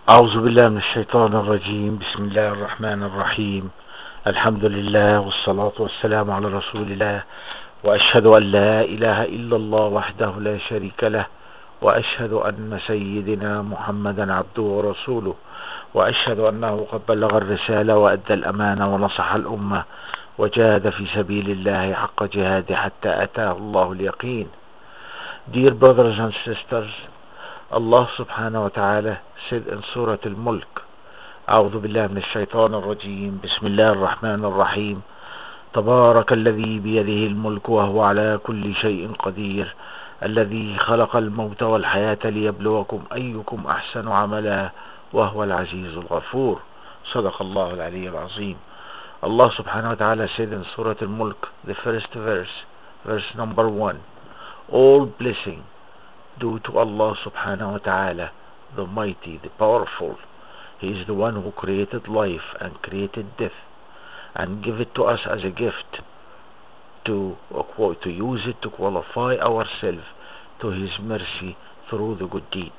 أعوذ بالله من الشيطان الرجيم. بسم الله الرحمن الرحيم. الحمد لله والصلاة والسلام على رسول الله، وأشهد أن لا إله إلا الله وحده لا شريك له، وأشهد أن سيدنا محمدا عبده ورسوله، وأشهد أنه قد بلغ الرسالة وأدى الأمانة ونصح الأمة وجاهد في سبيل الله حق جهاده حتى أتاه الله اليقين. Dear brothers and sisters, Allah subhanahu wa ta'ala said in Surah Al-Mulk, أعوذ بالله من الشيطان الرجيم، بسم الله الرحمن الرحيم. تبارك الذي بيده الملك وهو على كل شيء قدير، الذي خلق الموت والحياة ليبلوكم أيكم أحسن عملا وهو العزيز الغفور. صدق الله العلي العظيم. Allah subhanahu wa ta'ala said in Surah Al-Mulk, the first verse number 1, all blessing due to Allah subhanahu wa ta'ala, the mighty, the powerful. He is the one who created life and created death and give it to us as a gift to use it to qualify ourselves to His mercy through the good deed.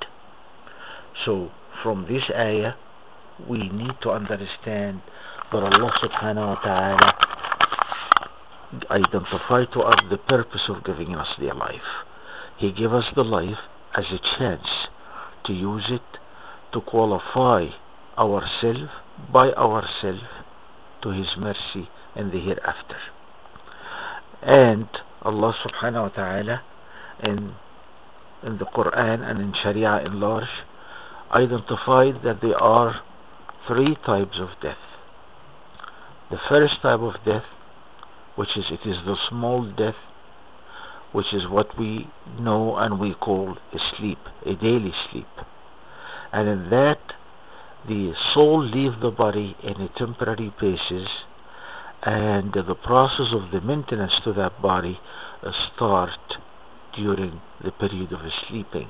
So from this ayah we need to understand that Allah subhanahu wa ta'ala identified to us the purpose of giving us the life. He gave us the life as a chance to use it to qualify ourselves by ourselves to His mercy in the hereafter. And Allah subhanahu wa ta'ala in the Quran and in Sharia in large identified that there are three types of death. The first type of death, which is the small death, which is what we know and we call a sleep, a daily sleep. And in that, the soul leaves the body in a temporary basis, and the process of the maintenance to that body start during the period of sleeping.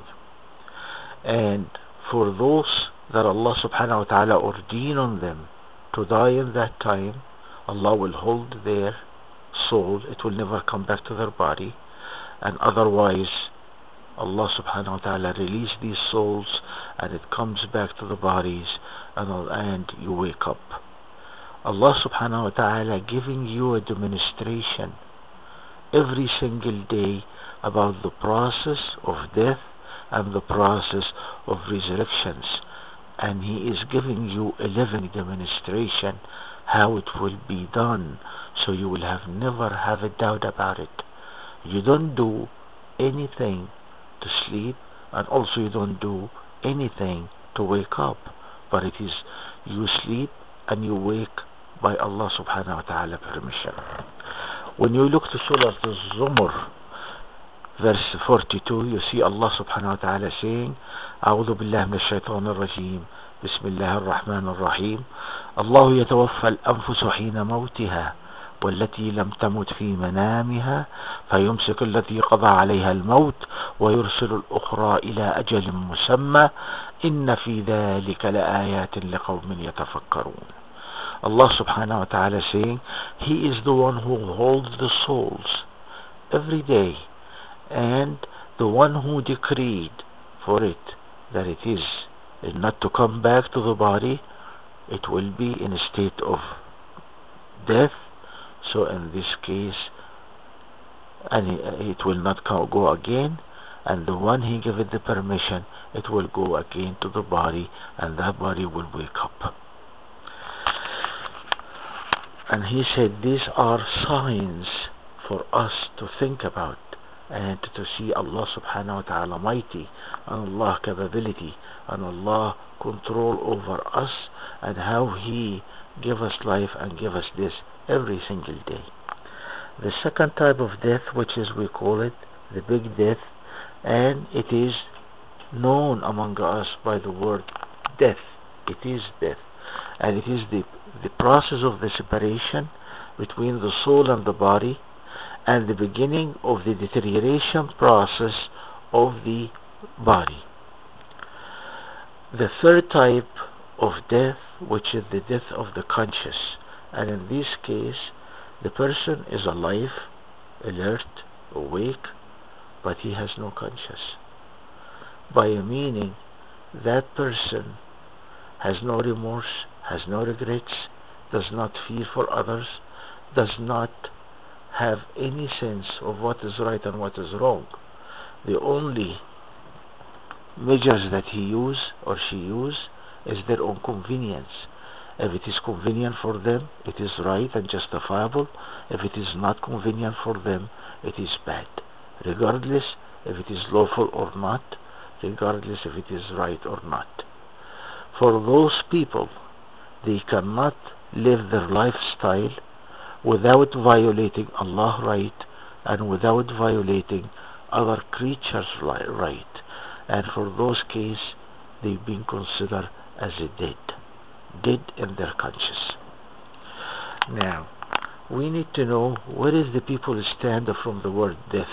And for those that Allah subhanahu wa ta'ala ordained on them to die in that time, Allah will hold their soul, it will never come back to their body, and otherwise Allah subhanahu wa ta'ala release these souls and it comes back to the bodies, and you wake up. Allah subhanahu wa ta'ala giving you a demonstration every single day about the process of death and the process of resurrections, and He is giving you a living demonstration how it will be done, so you will never have a doubt about it. You don't do anything to sleep, and also you don't do anything to wake up, but it is you sleep and you wake by Allah subhanahu wa ta'ala permission. When you look to Surah Al-Zumar verse 42, you see Allah subhanahu wa ta'ala saying, أعوذ بالله من الشيطان الرجيم بسم الله الرحمن الرحيم الله يتوفى الأنفس حين موتها والتي لم تمت في منامها فيمسك التي قضى عليها الموت ويرسل الأخرى إلى أجل مسمى إن في ذلك لآيات لقوم يتفكرون. Allah subhanahu wa ta'ala saying, He is the one who holds the souls every day, and the one who decreed for it that it is not to come back to the body, it will be in a state of death. So in this case, and it will not go again, and the one He gave it the permission, it will go again to the body, and that body will wake up. And He said these are signs for us to think about and to see Allah subhanahu wa ta'ala mighty, and Allah capability, and Allah control over us, and how He give us life and give us this every single day. The second type of death, which is we call it the big death, and it is known among us by the word death. It is death, and it is the process of the separation between the soul and the body, and the beginning of the deterioration process of the body. The third type of death, which is the death of the conscious, and in this case the person is alive, alert, awake, but he has no conscience. By meaning that person has no remorse, has no regrets, does not fear for others, does not have any sense of what is right and what is wrong. The only measures that he use or she use is their own convenience. If it is convenient for them, it is right and justifiable. If it is not convenient for them, it is bad, regardless if it is lawful or not, regardless if it is right or not. For those people, they cannot live their lifestyle without violating Allah's right and without violating other creatures' right. And for those cases, they've been considered as dead in their conscience. Now, we need to know where is the people stand from the word death.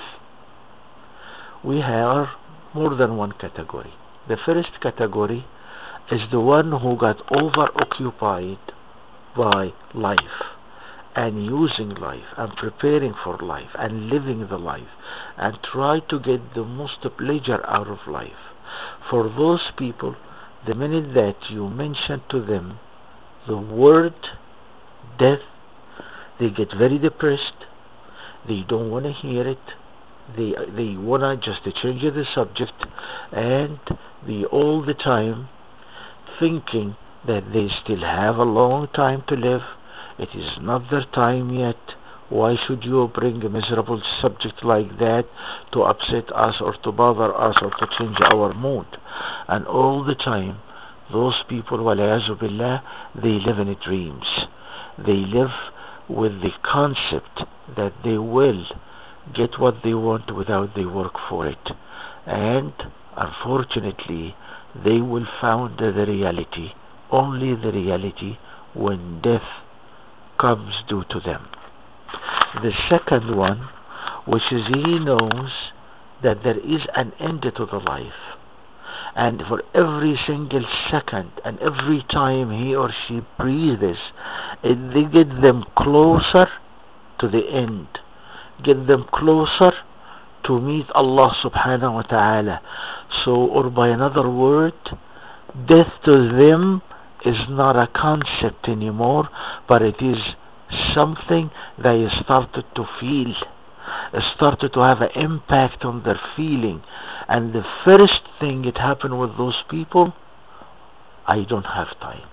We have more than one category. The first category is the one who got over-occupied by life and using life and preparing for life and living the life and try to get the most pleasure out of life. For those people, the minute that you mention to them the word death, they get very depressed. They don't want to hear it. They want to just change the subject, and they all the time thinking that they still have a long time to live. It is not their time yet. Why should you bring a miserable subject like that to upset us or to bother us or to change our mood? And all the time, those people, wal-'iyāzu billah, they live in dreams. They live with the concept that they will get what they want without they work for it. And unfortunately, they will find the reality, only the reality, when death comes due to them. The second one, which is he knows that there is an end to the life, and for every single second and every time he or she breathes, they get them closer to the end, get them closer to meet Allah subhanahu wa ta'ala. So, or by another word, death to them is not a concept anymore, but it is something they started to feel, started to have an impact on their feeling. And the first thing that happened with those people, I don't have time.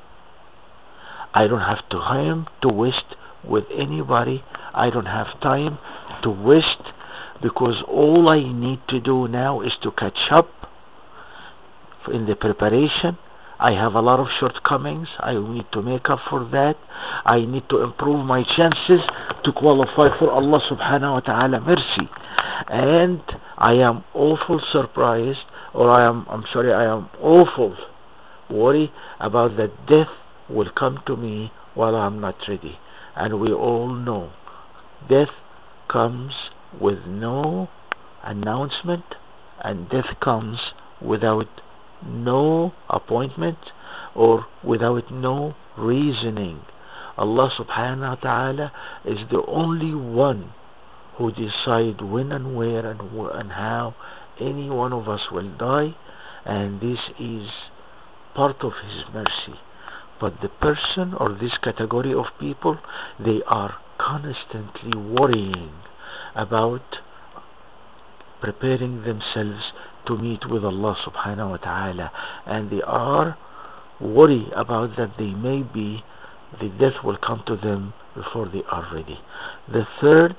I don't have time to waste with anybody. I don't have time to waste, because all I need to do now is to catch up in the preparation. I have a lot of shortcomings. I need to make up for that. I need to improve my chances to qualify for Allah subhanahu wa ta'ala mercy. And I am awful surprised, or I am awful worried about that death will come to me while I'm not ready. And we all know death comes with no announcement, and death comes without no appointment or without no reasoning. Allah subhanahu wa ta'ala is the only one who decides when and where and how any one of us will die, and this is part of His mercy. But the person or this category of people, they are constantly worrying about preparing themselves to meet with Allah subhanahu wa ta'ala, and they are worried about that the death will come to them before they are ready. The third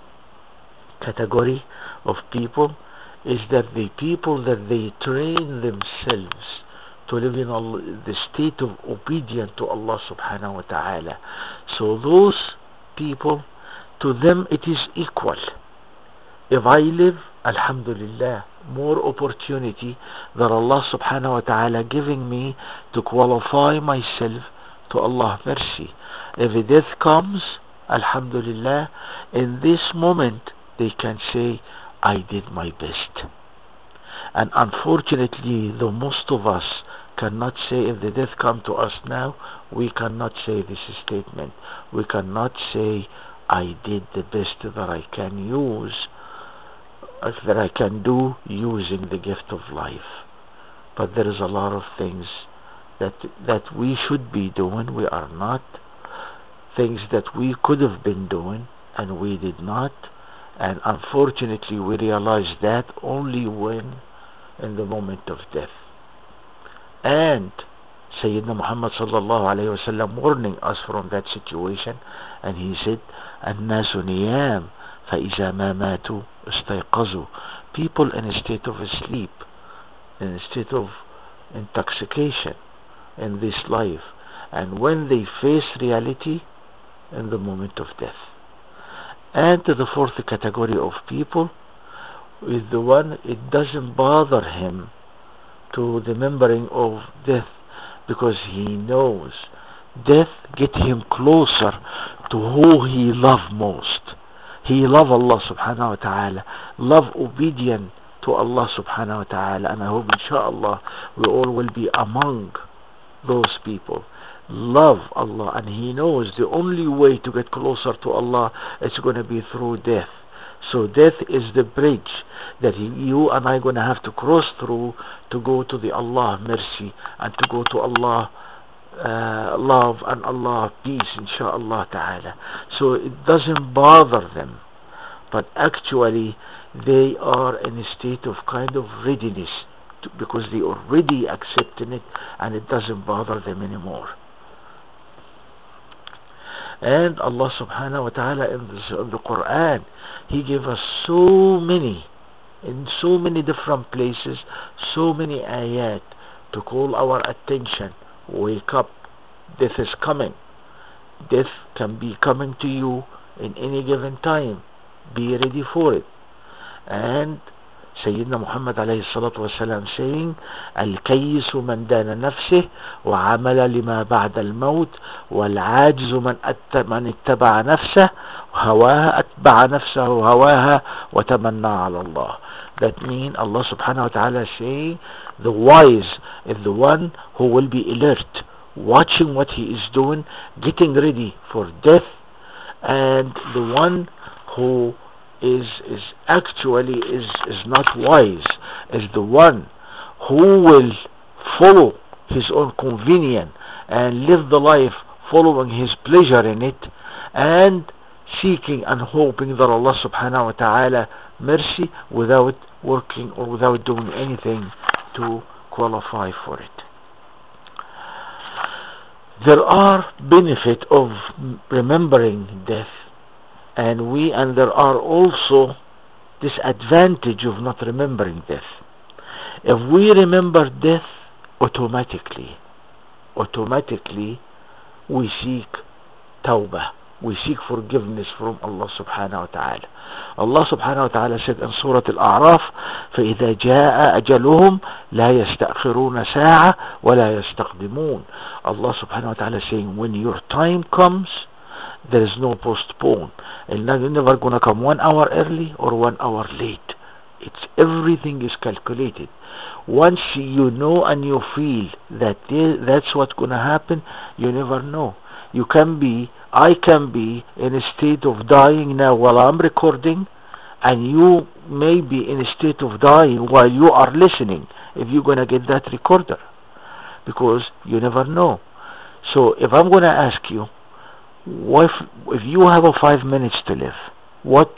category of people is that the people that they train themselves to live in the state of obedience to Allah subhanahu wa ta'ala. So those people, to them it is equal. If I live, alhamdulillah, more opportunity that Allah subhanahu wa ta'ala giving me to qualify myself to Allah's mercy. If a death comes, alhamdulillah, in this moment they can say, I did my best. And unfortunately, the most of us cannot say, if the death come to us now, we cannot say this statement. We cannot say, I did the best that I can use, that I can do using the gift of life. But there is a lot of things that we should be doing, we are not. Things that we could have been doing and we did not. And unfortunately we realize that only when in the moment of death. And Sayyidina Muhammad sallallahu alayhi wasallam warning us from that situation, and he said, الناس نيام فإذا ما ماتوا استيقظوا. People in a state of sleep, in a state of intoxication in this life, and when they face reality, in the moment of death. And the fourth category of people is the one, it doesn't bother him to the remembering of death, because he knows death get him closer to who he love most. He love Allah subhanahu wa ta'ala, love obedient to Allah subhanahu wa ta'ala, and I hope inshallah we all will be among those people. Love Allah, and he knows the only way to get closer to Allah is going to be through death. So death is the bridge that you and I going to have to cross through to go to the Allah mercy and to go to Allah love and Allah peace, inshallah ta'ala. So it doesn't bother them, but actually they are in a state of kind of readiness because they already accepting it, and it doesn't bother them anymore. And Allah subhanahu wa ta'ala in the Quran, He gave us so many, in so many different places, so many ayat to call our attention. Wake up, death is coming. Death can be coming to you in any given time. Be ready for it. And Sayyidina Muhammad alayhi salatu wasalam saying, الكيس من دان نفسه وعمل لما بعد الموت والعاجز من اتبع نفسه هواها أتبع نفسه هواها وتمنى على الله. That means Allah subhanahu wa ta'ala saying, the wise is the one who will be alert, watching what he is doing, getting ready for death, and the one who is actually not wise is the one who will follow his own convenience and live the life following his pleasure in it, and seeking and hoping that Allah subhanahu wa ta'ala mercy without working or without doing anything to qualify for it. There are benefits of remembering death, and there are also disadvantage of not remembering death. If we remember death, automatically we seek tawbah, we seek forgiveness from Allah subhanahu wa ta'ala. Allah subhanahu wa ta'ala said in Surah Al-A'raf, فَإِذَا جَاءَ أَجَلُهُمْ لَا يَسْتَأْخِرُونَ سَاعَةً وَلَا يَسْتَقْدِمُونَ. Allah subhanahu wa ta'ala saying, when your time comes, there is no postpone. And you're never going to come 1 hour early or 1 hour late. Everything is calculated. Once you know and you feel that that's what's going to happen, you never know. I can be in a state of dying now while I'm recording, and you may be in a state of dying while you are listening, if you're going to get that recorder, because you never know. So if I'm going to ask you, if you have 5 minutes to live, what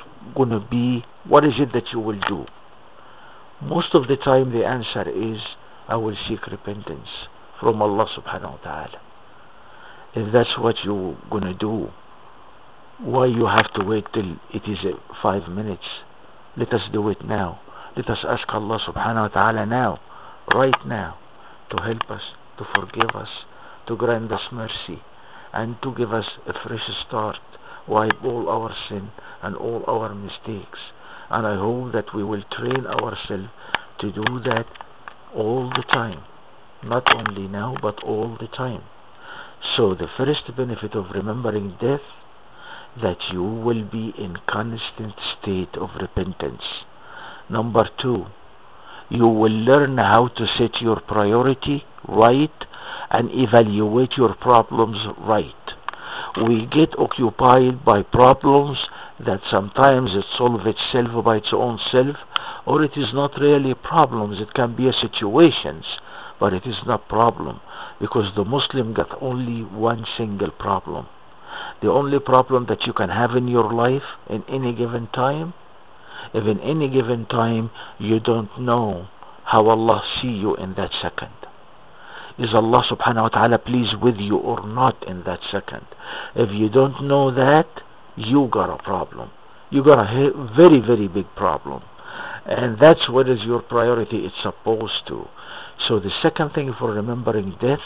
is it that you will do? Most of the time the answer is, I will seek repentance from Allah subhanahu wa ta'ala. If that's what you're going to do, why you have to wait till it is 5 minutes? Let us do it now. Let us ask Allah subhanahu wa ta'ala now, right now, to help us, to forgive us, to grant us mercy, and to give us a fresh start, wipe all our sin and all our mistakes. And I hope that we will train ourselves to do that all the time, not only now but all the time. So the first benefit of remembering death, that you will be in constant state of repentance. Number 2, you will learn how to set your priority right and evaluate your problems right. We get occupied by problems that sometimes it solves itself by its own self, or it is not really problems. It can be situations, but it is not problem. because the Muslim got only one single problem. The only problem that you can have in your life in any given time, if in any given time you don't know how Allah see you in that second. Is Allah subhanahu wa ta'ala pleased with you or not in that second? If you don't know that, you got a problem. You got a very, very big problem. And that's what is your priority it's supposed to. So the second thing for remembering death,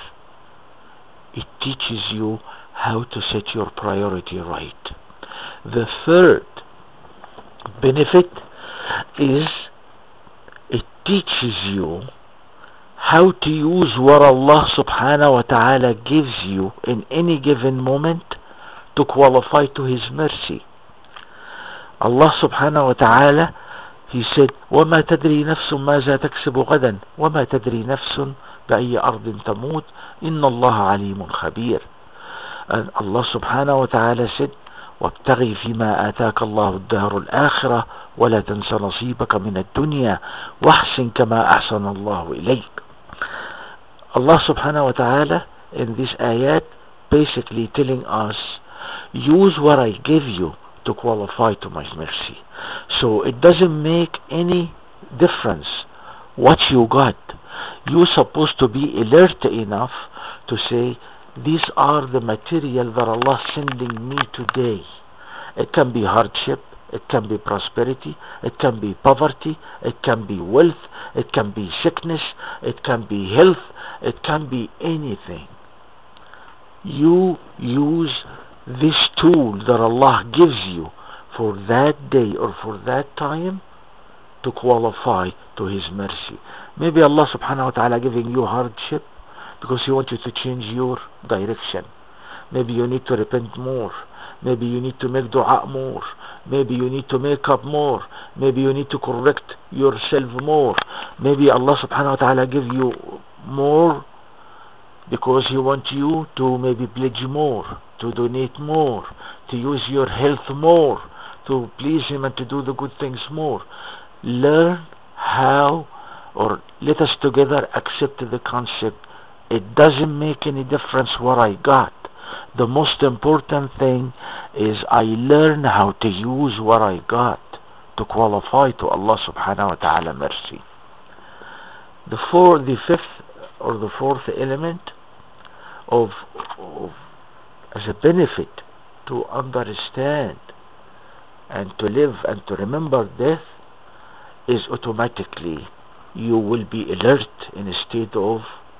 it teaches you how to set your priority right. The third benefit is it teaches you how to use what Allah subhanahu wa ta'ala gives you in any given moment to qualify to His mercy. Allah subhanahu wa ta'ala, He said, وَمَا تَدْرِي نَفْسٌ مَاذَا تَكْسِبُ غَدًا وَمَا تَدْرِي نَفْسٌ بأي أرض تموت إن الله عليم خبير. And Allah subhanahu wa ta'ala said, وابتغي فيما آتاك الله الدار الآخرة ولا تنس نصيبك من الدنيا واحسن كما أحسن الله إليك. Allah subhanahu wa ta'ala in this ayat basically telling us, use what I give you to qualify to my mercy. So it doesn't make any difference what you got. You're supposed to be alert enough to say, these are the material that Allah is sending me today. It can be hardship, it can be prosperity, it can be poverty, it can be wealth, it can be sickness, it can be health, it can be anything. You use this tool that Allah gives you for that day or for that time to qualify to His mercy. Maybe Allah subhanahu wa ta'ala giving you hardship because He wants you to change your direction. Maybe you need to repent more. Maybe you need to make dua more. Maybe you need to make up more. Maybe you need to correct yourself more. Maybe Allah subhanahu wa ta'ala give you more because He wants you to maybe pledge more, to donate more, to use your health more, to please Him and to do the good things more. Learn how, or let us together accept the concept. It doesn't make any difference what I got. The most important thing is I learn how to use what I got to qualify to Allah subhanahu wa ta'ala mercy. The fifth or the fourth element of as a benefit to understand and to live and to remember death is automatically you will be alert in a state of,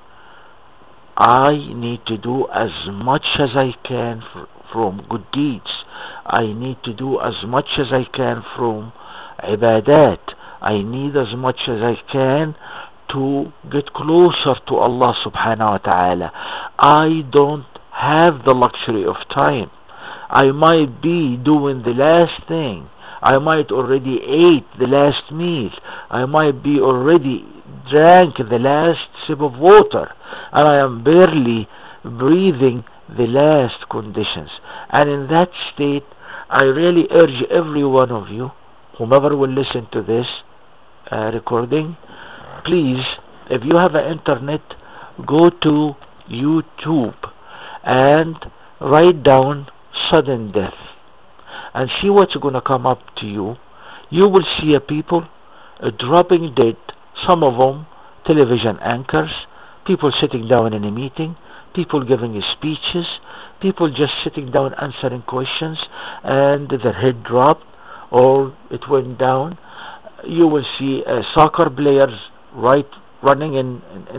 I need to do as much as I can from good deeds. I need to do as much as I can from ibadat. I need as much as I can to get closer to Allah subhanahu wa ta'ala. I don't have the luxury of time. I might be doing the last thing. I might already ate the last meal. I might be already drank the last sip of water, and I am barely breathing the last conditions. And in that state, I really urge every one of you, whomever will listen to this recording, please, if you have an internet, go to YouTube and write down sudden death and see what's going to come up to you. You will see a people dropping dead, some of them television anchors, people sitting down in a meeting, people giving speeches, people just sitting down answering questions and their head dropped or it went down. You will see soccer players running in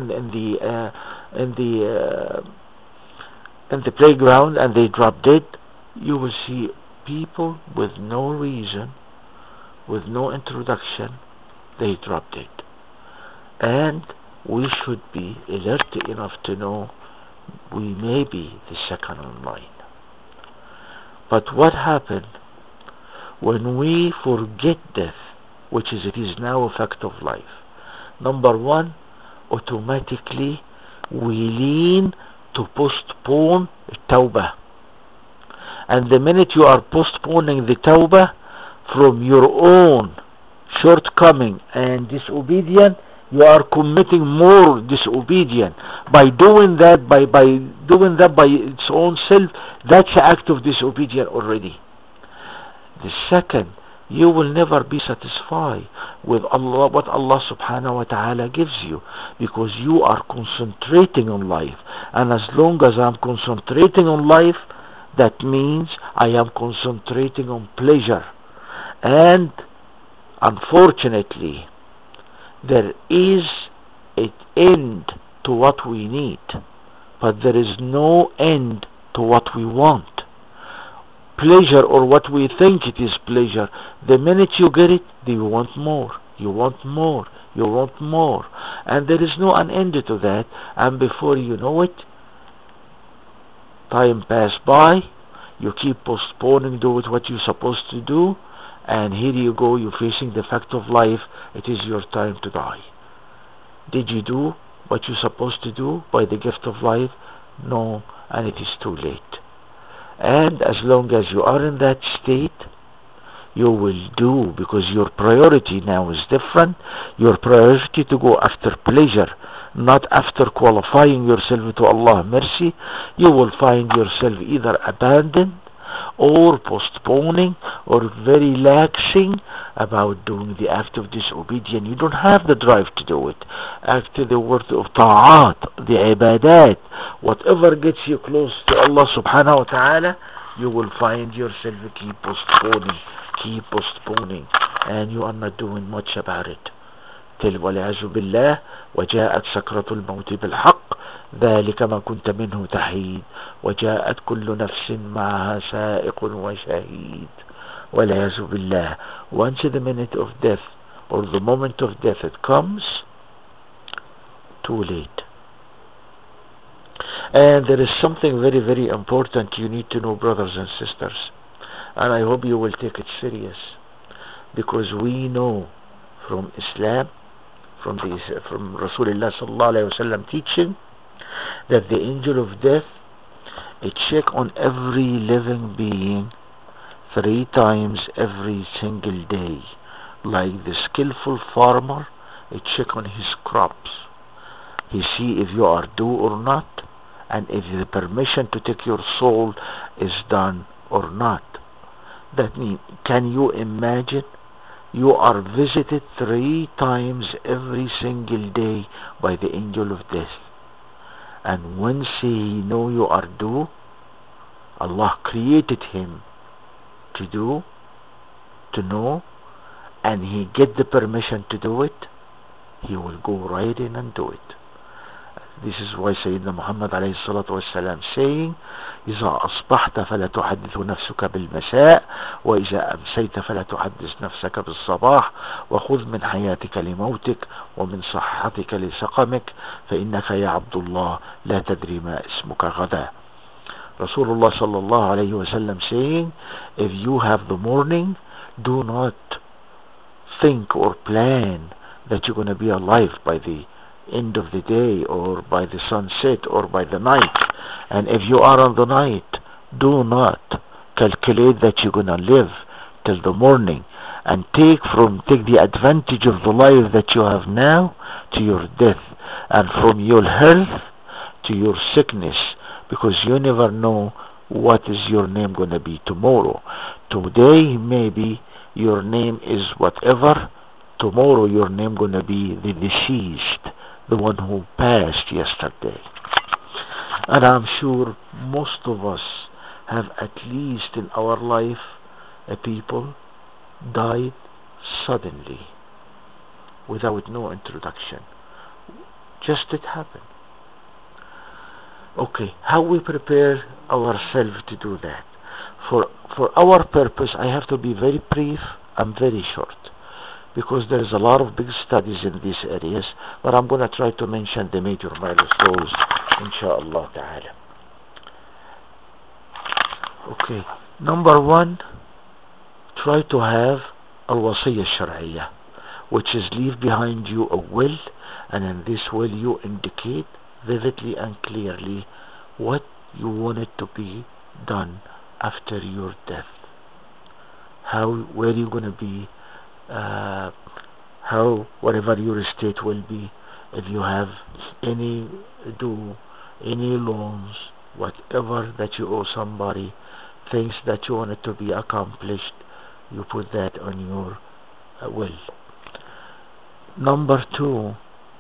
the playground and they drop dead. You will see people with no reason, with no introduction, they drop dead. And we should be alert enough to know we may be the second in line. But what happened when we forget death, which is it is now a fact of life? Number one, automatically we lean to postpone tawbah. And the minute you are postponing the tawbah from your own shortcoming and disobedience, you are committing more disobedience. By doing that, by its own self, that's an act of disobedience already. The second, you will never be satisfied with Allah, what Allah subhanahu wa ta'ala gives you, because you are concentrating on life. And as long as I'm concentrating on life, that means I am concentrating on pleasure. And unfortunately, there is an end to what we need, but there is no end to what we want. Pleasure, or what we think it is pleasure, the minute you get it, you want more, you want more, you want more, and there is no an end to that. And before you know it, time pass by, you keep postponing doing what you're supposed to do, and here you go, you're facing the fact of life. It is your time to die. Did you do what you're supposed to do by the gift of life? No, and it is too late. And as long as you are in that state, you will do, because your priority now is different. Your priority to go after pleasure, not after qualifying yourself to Allah's mercy. You will find yourself either abandoned or postponing or very laxing about doing the act of disobedience. You don't have the drive to do it. Act the word of ta'at, the ibadat, whatever gets you close to Allah subhanahu wa ta'ala, you will find yourself keep postponing, and you are not doing much about it. till والعياذ بالله وجاءت سكرة الموت بالحق ذلك ما كنت منه تحيد وجاءت كل نفس معها سائق وشهيد والعياذ بالله. Once the minute of death or the moment of death it comes, too late. And there is something very, very important you need to know, brothers and sisters, and I hope you will take it serious, because we know from Islam, from Rasulullah sallallahu alaihi wasallam teaching, that the angel of death, it check on every living being 3 times every single day. Like the skillful farmer, it check on his crops. He see if you are due or not, and if the permission to take your soul is done or not. That means, can you imagine? You are visited 3 times every single day by the angel of death. And once he know you are due, Allah created him to do, to know, and he get the permission to do it, he will go right in and do it. This is why Sayyidina Muhammad alayhi salatu wassalam saying, إذا أصبحت فلا تحدث نفسك بالمساء وإذا أمسيت فلا تحدث نفسك بالصباح وخذ من حياتك لموتك ومن صحتك لسقمك فإنك يا عبد الله لا تدري ما اسمك غدا. Rasulullah sallallahu alayhi wasallam saying, if you have the morning, do not think or plan that you're going to be alive by the end of the day or by the sunset or by the night. And if you are on the night, do not calculate that you're going to live till the morning, and take the advantage of the life that you have now to your death, and from your health to your sickness, because you never know what is your name going to be tomorrow. Today maybe your name is whatever, tomorrow your name going to be the deceased, the one who passed yesterday. And I'm sure most of us have, at least in our life, a people died suddenly without no introduction. Just it happened. Okay, how we prepare ourselves to do that? For our purpose, I have to be very brief and very short, because there is a lot of big studies in these areas, but I'm going to try to mention the major milestones, inshallah ta'ala. Okay, number 1, try to have al-wasiyya shar'iyya, which is leave behind you a will, and in this will you indicate vividly and clearly what you want it to be done after your death. Where you're going to be, how, whatever your state will be, if you have any due, any loans, whatever that you owe somebody, things that you want it to be accomplished, you put that on your will. Number 2,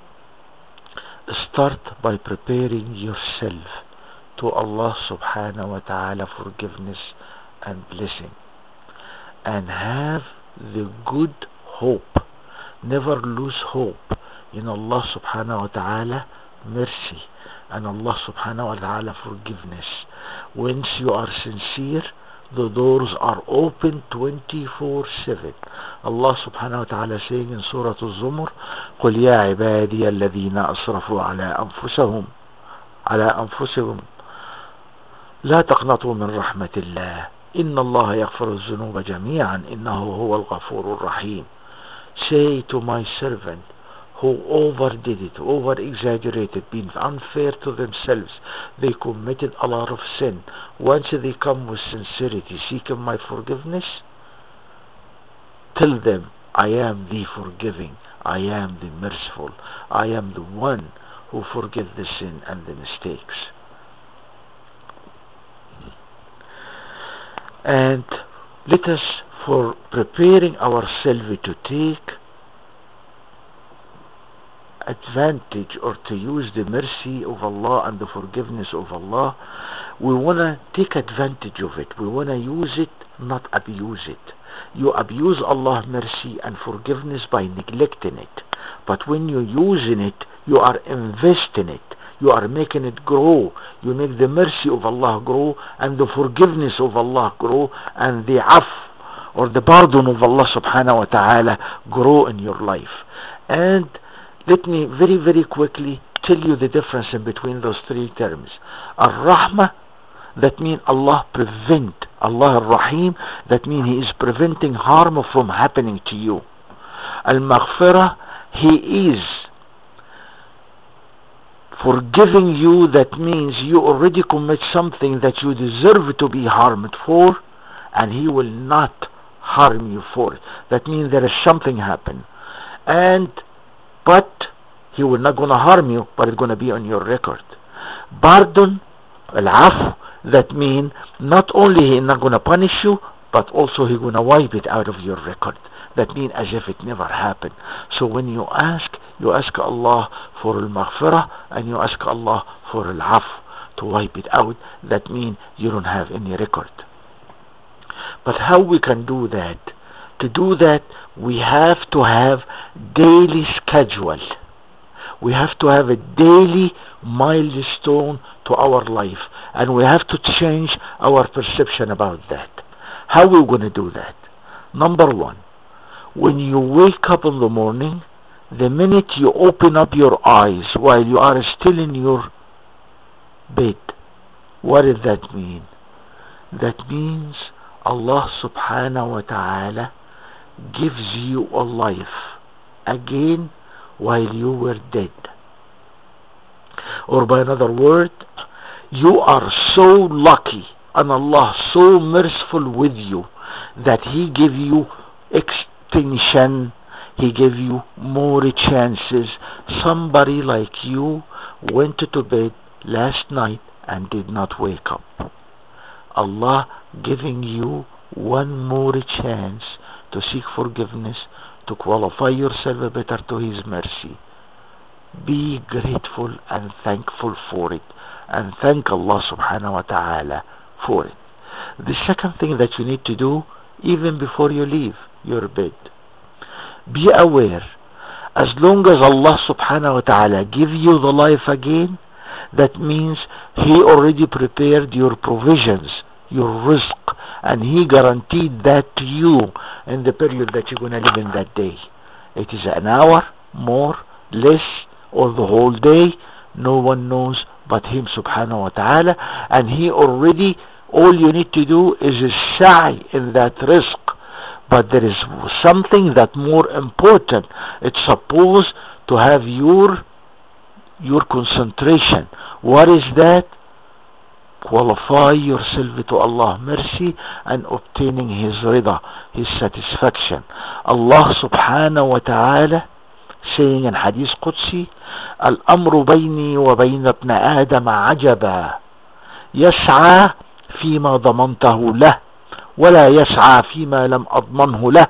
start by preparing yourself to Allah subhanahu wa ta'ala forgiveness and blessing, and have the good hope, never lose hope in Allah subhanahu wa ta'ala mercy and Allah subhanahu wa ta'ala forgiveness. Once you are sincere, the doors are open 24/7. Allah subhanahu wa ta'ala saying in Surah Al-Zumar, قُلْ يَا عِبَادِيَ الَّذِينَ أَسْرَفُوا على أنفسهم لا تقنطوا من رحمة الله إن الله يغفر الذنوب جميعا إنه هو الغفور الرحيم. Say to my servant who overdid it, over-exaggerated, been unfair to themselves, they committed a lot of sin. Once they come with sincerity, seeking my forgiveness, tell them, I am the forgiving, I am the merciful, I am the one who forgives the sin and the mistakes. And let us, for preparing ourselves to take advantage or to use the mercy of Allah and the forgiveness of Allah, we want to take advantage of it. We want to use it, not abuse it. You abuse Allah's mercy and forgiveness by neglecting it. But when you're using it, you are investing it. You are making it grow. You make the mercy of Allah grow and the forgiveness of Allah grow and the af or the pardon of Allah subhanahu wa ta'ala grow in your life. And let me very, very quickly tell you the difference in between those three terms. Ar-Rahmah, that means Allah prevent. Allah Ar-Rahim, that means He is preventing harm from happening to you. Al-Maghfirah, He is forgiving you, that means you already commit something that you deserve to be harmed for, and He will not harm you for it. That means there is something happen, but He will not gonna harm you, but it's gonna be on your record. Pardon, al-afu, that means not only He not gonna punish you, but also He gonna wipe it out of your record. That means as if it never happened. So when you ask Allah for al-maghfirah and you ask Allah for al-afu to wipe it out. That means you don't have any record. But how we can do that? To do that, we have to have daily schedule. We have to have a daily milestone to our life, and we have to change our perception about that. How are we going to do that? Number one, when you wake up in the morning, the minute you open up your eyes while you are still in your bed, what does that mean? That means Allah subhanahu wa ta'ala gives you a life again while you were dead. Or by another word, you are so lucky and Allah so merciful with you that He gave you extension, He gave you more chances. Somebody like you went to bed last night and did not wake up. Allah giving you one more chance to seek forgiveness, to qualify yourself better to His mercy. Be grateful and thankful for it, and thank Allah subhanahu wa ta'ala for it. The second thing that you need to do, even before you leave your bed, be aware, as long as Allah subhanahu wa ta'ala give you the life again, that means He already prepared your provisions, your rizq, and He guaranteed that to you in the period that you're going to live in that day. It is an hour, more, less, or the whole day, no one knows but Him subhanahu wa ta'ala, and He already, all you need to do is a sa'i in that rizq. But there is something that more important. It's supposed to have your concentration. What is that? qualify yourself to Allah mercy and obtaining His rida, His satisfaction. Allah subhanahu wa ta'ala saying in Hadith Qudsi, الأمر بيني وبين ابن آدم عجبا يسعى فيما ضمنته له ولا يسعى فيما لم أضمنه له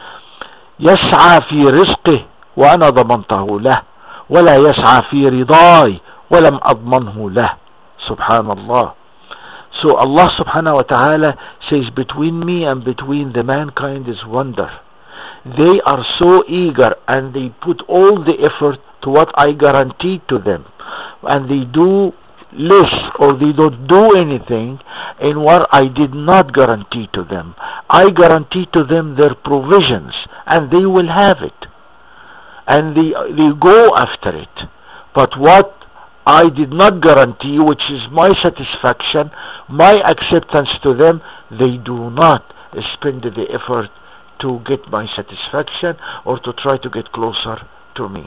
يسعى في رزقه وأنا ضمنته له ولا يسعى في رضاي ولم أضمنه له. Subhanallah. So Allah subhanahu wa ta'ala says, between me and between the mankind is wonder. They are so eager and they put all the effort to what I guaranteed to them, and they do less or they don't do anything in what I did not guarantee to them. I guarantee to them their provisions and they will have it, and they go after it. But what I did not guarantee, which is my satisfaction, my acceptance to them, they do not spend the effort to get my satisfaction or to try to get closer to me.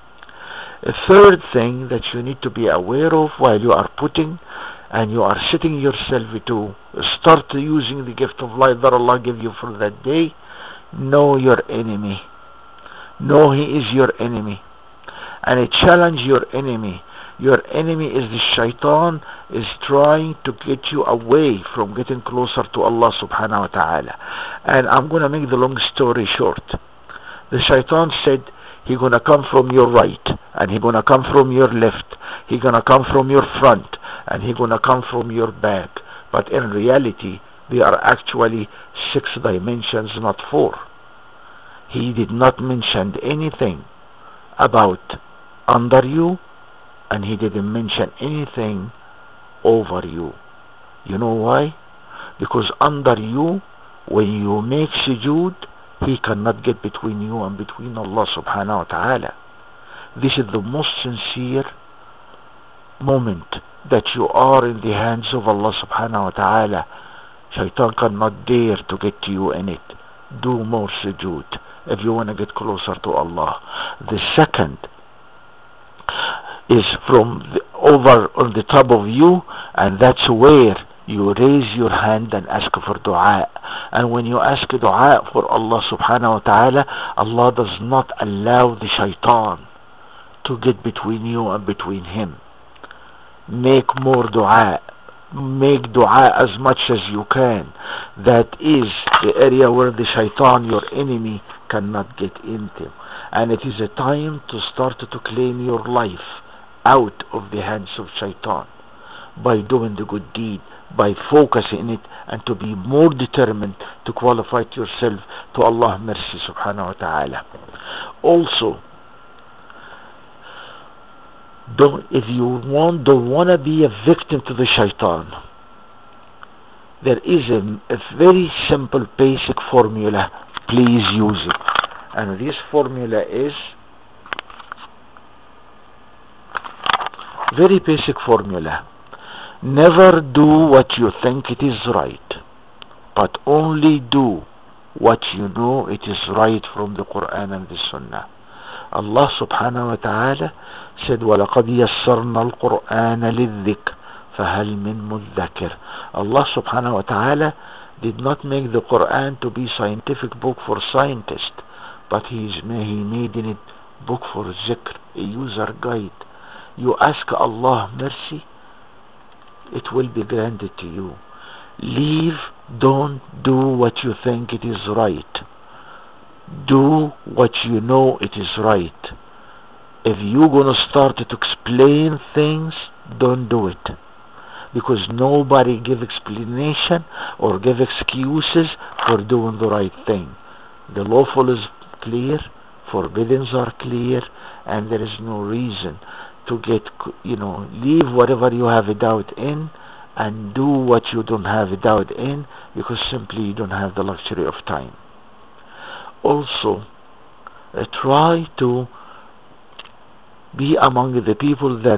A third thing that you need to be aware of while you are putting and you are setting yourself to start using the gift of life that Allah gave you for that day, know your enemy. Know he is your enemy, and challenge your enemy. Your enemy is the shaitan, is trying to get you away from getting closer to Allah subhanahu wa ta'ala. And I'm going to make the long story short. The shaitan said he's going to come from your right, and he's going to come from your left, he's going to come from your front, and he's going to come from your back. But in reality, there are actually 6 dimensions, not 4. He did not mention anything about under you, and he didn't mention anything over you. You know why? Because under you, when you make sujood, he cannot get between you and between Allah subhanahu wa ta'ala. This is the most sincere moment that you are in the hands of Allah subhanahu wa ta'ala. Shaitan cannot dare to get to you in it. Do more sujood if you want to get closer to Allah. The second is from over on the top of you, and that's where you raise your hand and ask for dua. And when you ask dua for Allah subhanahu wa ta'ala, Allah does not allow the shaitan to get between you and between him. Make more dua. Make dua as much as you can. That is the area where the shaitan, your enemy, cannot get into. And it is a time to start to claim your life out of the hands of shaitan by doing the good deed, by focusing it, and to be more determined to qualify yourself to Allah mercy subhanahu wa ta'ala. Also, if you don't want to be a victim to the shaitan, there is a very simple basic formula. Please use it. And this formula is very basic formula. Never do what you think it is right, but only do what you know it is right from the Quran and the Sunnah. Allah subhanahu wa ta'ala said, وَلَقَدْ يَسَّرْنَا الْقُرْآنَ لِلذِّكْرِ فَهَلْ مِن مُدَّكِرٍ. Allah subhanahu wa ta'ala did not make the Quran to be scientific book for scientists, but He made in it book for zikr, a user guide. You ask Allah mercy, it will be granted to you. Don't do what you think it is right. Do what you know it is right. If you're going to start to explain things, don't do it. Because nobody give explanation or give excuses for doing the right thing. The lawful is clear, forbiddings are clear, and there is no reason to get, leave whatever you have a doubt in and do what you don't have a doubt in, because simply you don't have the luxury of time. Also, try to be among the people that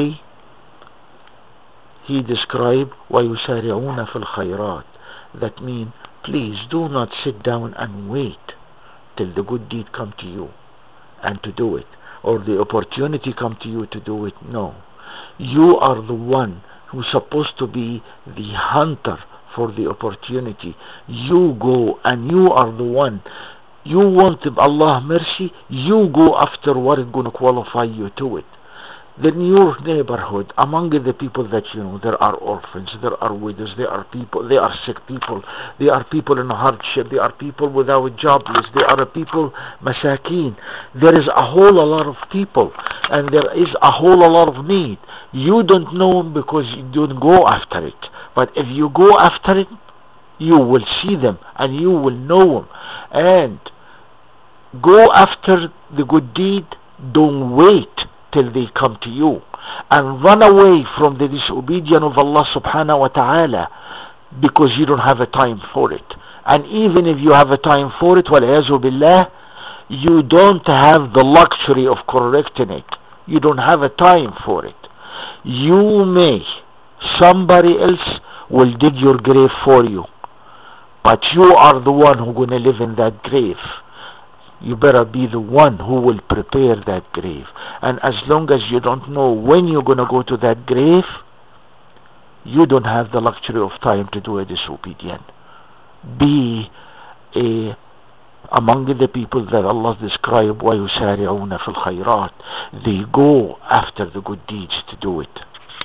He described وَيُسَارِعُونَ فِي الْخَيْرَاتِ. That means, please do not sit down and wait till the good deed come to you and to do it, or the opportunity come to you to do it. No. You are the one who's supposed to be the hunter for the opportunity. You go and you are the one. You want Allah mercy, you go after what is going to qualify you to it. Then your neighborhood, among the people that you know, there are orphans, there are widows, there are people, there are sick people, there are people in hardship, there are people without jobless, there are people masakeen. There is a whole lot of people, and there is a whole lot of need. You don't know them because you don't go after it. But if you go after it, you will see them and you will know them. And go after the good deed. Don't wait till they come to you, and run away from the disobedience of Allah subhanahu wa ta'ala, because you don't have a time for it. And even if you have a time for it, wal-iyazu billah, you don't have the luxury of correcting it. You don't have a time for it. You may, somebody else will dig your grave for you, but you are the one who's going to live in that grave. You better be the one who will prepare that grave. And as long as you don't know when you're going to go to that grave, you don't have the luxury of time to do a disobedient. Be among the people that Allah described, وَيُسَارِعُونَ فِي الْخَيْرَاتِ. They go after the good deeds to do it.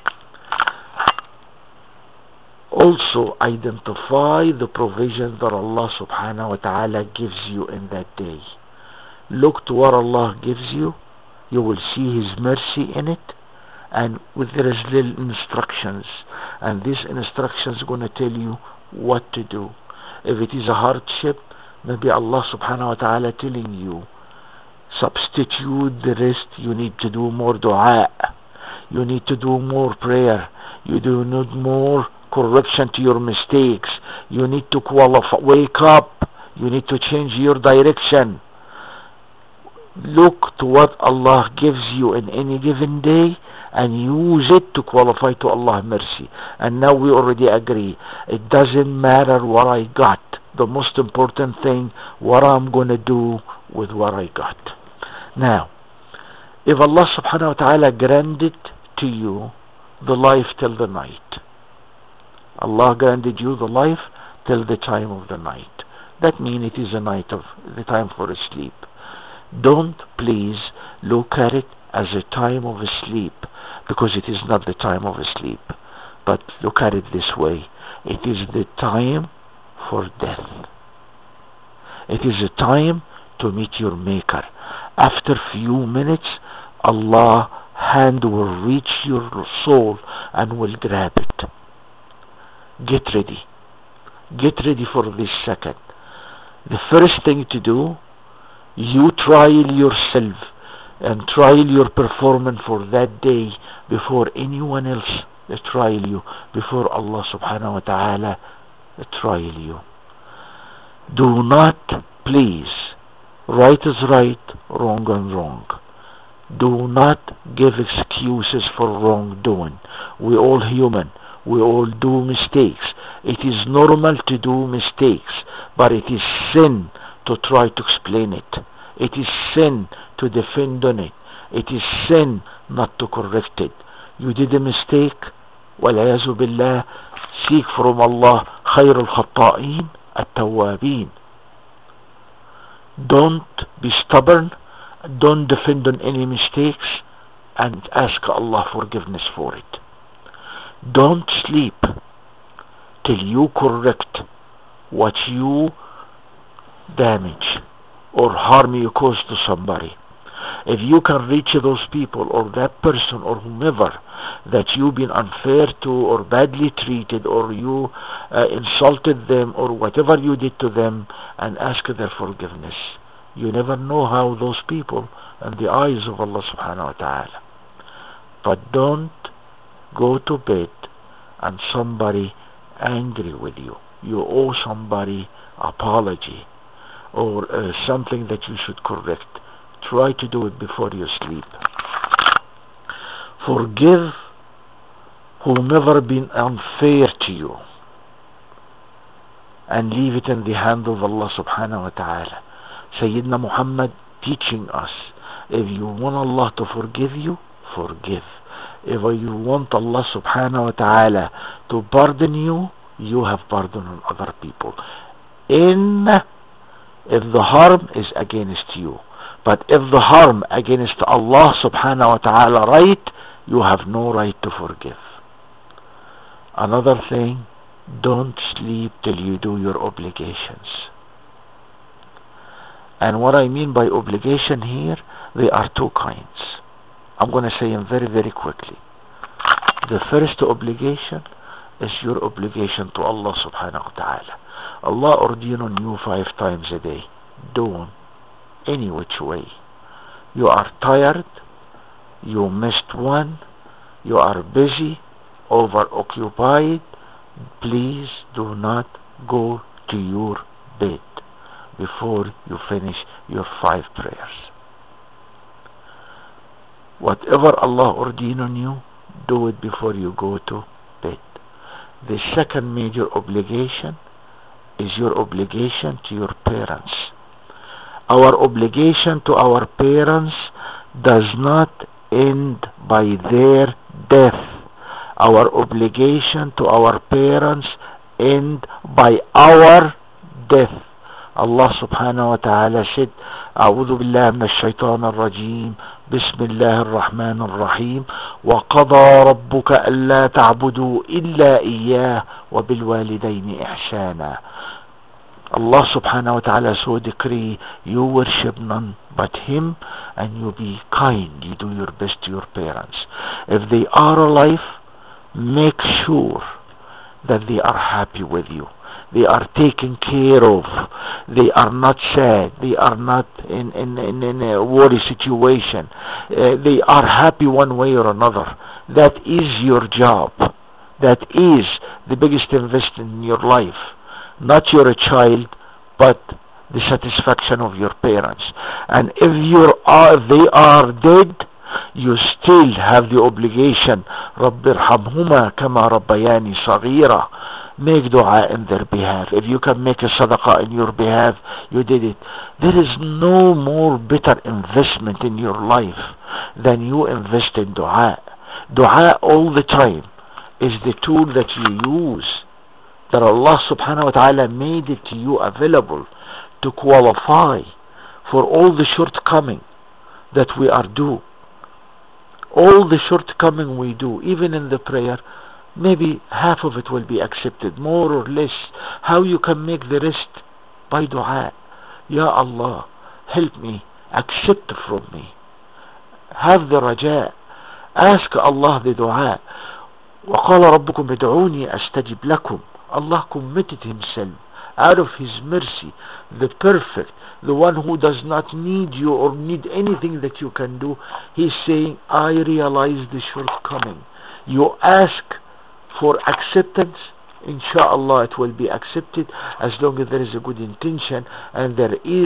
Also identify the provisions that Allah subhanahu wa ta'ala gives you in that day. Look to what Allah gives you. You will see His mercy in it, and with there is little instructions, and these instructions are going to tell you what to do. If it is a hardship, maybe Allah subhanahu wa ta'ala telling you, substitute the rest. You need to do more dua, you need to do more prayer, you do need more correction to your mistakes, you need to qualify, wake up, you need to change your direction. Look to what Allah gives you in any given day and use it to qualify to Allah's mercy. And now we already agree, it doesn't matter what I got. The most important thing, what I'm going to do with what I got. Now, if Allah subhanahu wa ta'ala granted to you the life till the night, Allah granted you the life till the time of the night. That means it is a night of the time for sleep. Don't please look at it as a time of sleep, because it is not the time of sleep. But look at it this way. It is the time for death. It is a time to meet your Maker. After few minutes, Allah's hand will reach your soul and will grab it. Get ready. Get ready for this second. The first thing to do, you trial yourself and trial your performance for that day before anyone else trial you, before Allah subhanahu wa ta'ala trial you. Do not, please, right is right, wrong is wrong. Do not give excuses for wrongdoing. We all human. We all do mistakes. It is normal to do mistakes, but it is sin to try to explain it. It is sin to defend on it. It is sin not to correct it. You did a mistake, wal-iyazu billah, seek from Allah خير الخطائين التوابين. Don't be stubborn. Don't defend on any mistakes, and ask Allah forgiveness for it. Don't sleep till you correct what you damage or harm you cause to somebody. If you can reach those people or that person or whomever that you've been unfair to or badly treated, or you insulted them, or whatever you did to them, and ask their forgiveness. You never know how those people in the eyes of Allah subhanahu wa ta'ala. But don't go to bed and somebody angry with you. You owe somebody apology or something that you should correct. Try to do it before you sleep. Forgive whomever been unfair to you, and leave it in the hand of Allah subhanahu wa ta'ala. Sayyidina Muhammad teaching us, if you want Allah to forgive you, forgive. If you want Allah subhanahu wa ta'ala to pardon you, you have pardon on other people. If the harm is against you. But if the harm against Allah subhanahu wa ta'ala right, you have no right to forgive. Another thing, don't sleep till you do your obligations. And what I mean by obligation here, there are two kinds. I'm going to say them very, very quickly. The first obligation is your obligation to Allah subhanahu wa ta'ala. Allah ordained on you 5 times a day. Do them any which way. You are tired, you missed one, you are busy, overoccupied, please do not go to your bed before you finish your 5 prayers. Whatever Allah ordained on you, do it before you go to bed. The second major obligation is your obligation to your parents. Our obligation to our parents does not end by their death. Our obligation to our parents end by our death. Allah subhanahu wa ta'ala said, أعوذ بالله من الشيطان الرجيم بسم الله الرحمن الرحيم وقضى ربك ألا تعبدوا إلا إياه وبالوالدين إحسانا. Allah subhanahu wa ta'ala so decree, you worship none but Him and you be kind, you do your best to your parents. If they are alive, make sure that they are happy with you. They are taken care of. They are not sad. They are not in a worry situation. They are happy one way or another. That is your job. That is the biggest investment in your life. Not you're a child, but the satisfaction of your parents. And if they are dead, you still have the obligation. رَبِّ ارْحَمْهُمَا كَمَا رَبَّيَانِي صَغِيرًا. Make dua in their behalf. If you can make a sadaqah in your behalf, you did it. There is no more better investment in your life than you invest in dua. Dua all the time is the tool that you use, that Allah subhanahu wa ta'ala made it to you available to qualify for all the shortcoming that we are due. All the shortcoming we do, even in the prayer, maybe half of it will be accepted, more or less. How you can make the rest? By dua. Ya Allah, help me, accept from me. Have the raja. Ask Allah the dua. وَقَالَ رَبُّكُمْ ادْعُونِي أَسْتَجِبْ لَكُمْ. Allah committed Himself out of His mercy, the perfect, the one who does not need you or need anything that you can do. He's saying, I realize the shortcoming. You ask for acceptance, inshallah it will be accepted, as long as there is a good intention and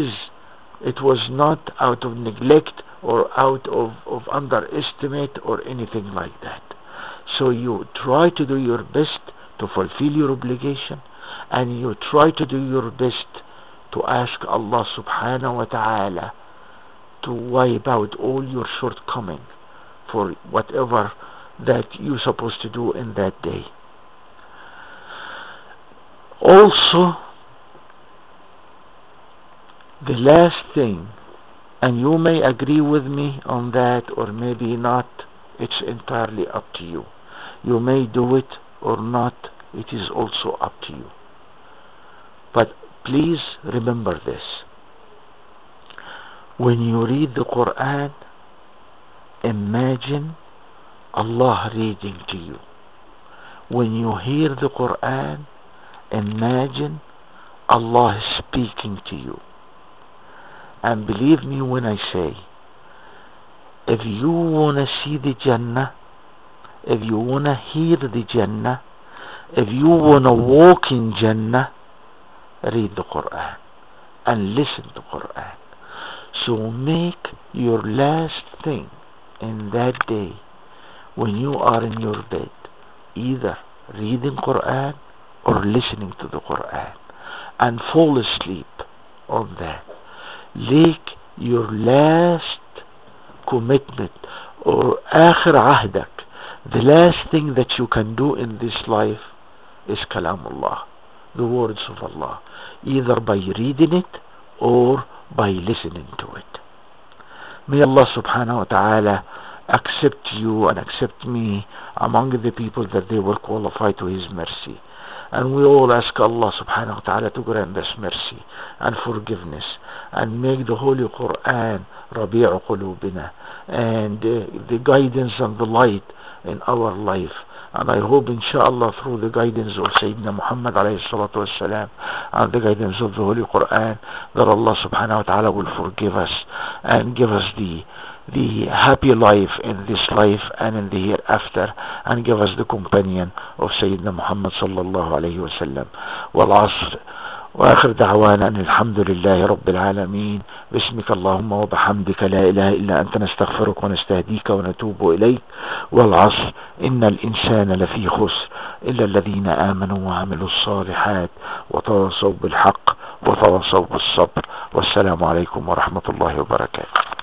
it was not out of neglect or out of underestimate or anything like that. So you try to do your best to fulfill your obligation, and you try to do your best to ask Allah subhanahu wa ta'ala to wipe out all your shortcoming for whatever that you're supposed to do in that day. Also, the last thing, and you may agree with me on that or maybe not, it's entirely up to you. You may do it or not, it is also up to you. But please remember this. When you read the Quran, imagine Allah reading to you. When you hear the Quran, imagine Allah is speaking to you. And believe me when I say, if you want to see the Jannah, if you want to hear the Jannah, if you want to walk in Jannah, read the Quran and listen to Quran. So make your last thing in that day when you are in your bed either reading Quran or listening to the Quran, and fall asleep on that. Make your last commitment or آخر عهدك The last thing that you can do in this life is Kalamullah, the words of Allah, either by reading it or by listening to it. May Allah subhanahu wa ta'ala accept you and accept me among the people that they will qualify to His mercy. And we all ask Allah subhanahu wa ta'ala to grant us mercy and forgiveness and make the Holy Quran Rabi'u Qulubina and the guidance and the light in our life. And I hope inshallah through the guidance of Sayyidina Muhammad alayhi salatu wassalam and the guidance of the Holy Quran that Allah subhanahu wa ta'ala will forgive us and give us the happy life in this life and in the hereafter, and give us the companion of Sayyidina Muhammad sallallahu alayhi wa sallam. Wal asr. وآخر دعوانا أن الحمد لله رب العالمين باسمك اللهم وبحمدك لا إله إلا أنت نستغفرك ونستهديك ونتوب إليك والعصر إن الإنسان لفي خسر إلا الذين آمنوا وعملوا الصالحات وتواصوا بالحق وتواصوا بالصبر والسلام عليكم ورحمة الله وبركاته.